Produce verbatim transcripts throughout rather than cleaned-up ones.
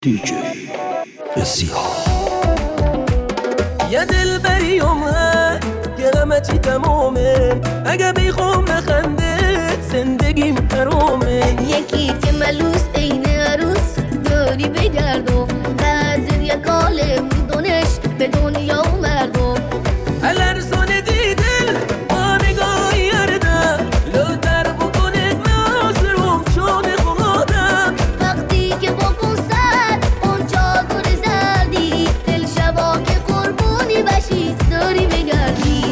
دی جی بسیار یه دل بریومه گرمتی تمومه اگه بیخوام بخندت زندگیم حرومه یکی که ملوس این عروس داری بگردم نظر یک عالم دونش به دنیا و مردم الارزون دیدل با نگاه یرده لو در بکنت نازروم چون خودم وقتی که با کنسر اون چادر زردی دل شبا که قربونی بشی داری بگردی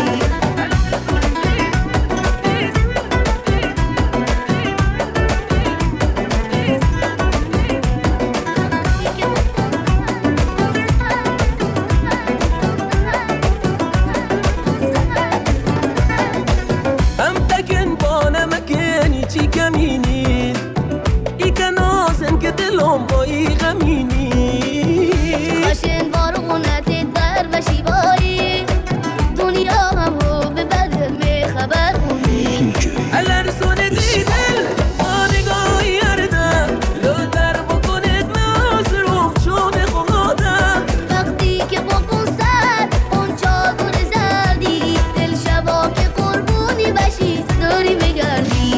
چی کمینی ای که نازم که دلم با ای غمینی خشن بارونت در و شیبایی دنیا هم رو به بدل می خبر کنی الارزون دیدل با نگاه یرده لو در بکنت نازروم چون خودم وقتی که با کنسر اون چادر زردی دل شبا که قربونی بشی داری بگردی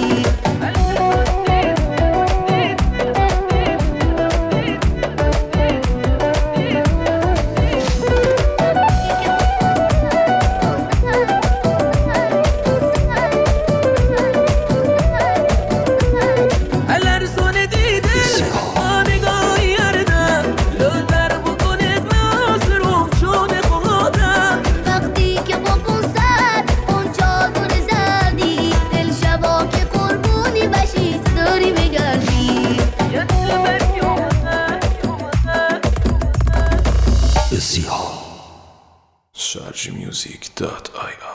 بسیار شارژ میوزیک دات آی آر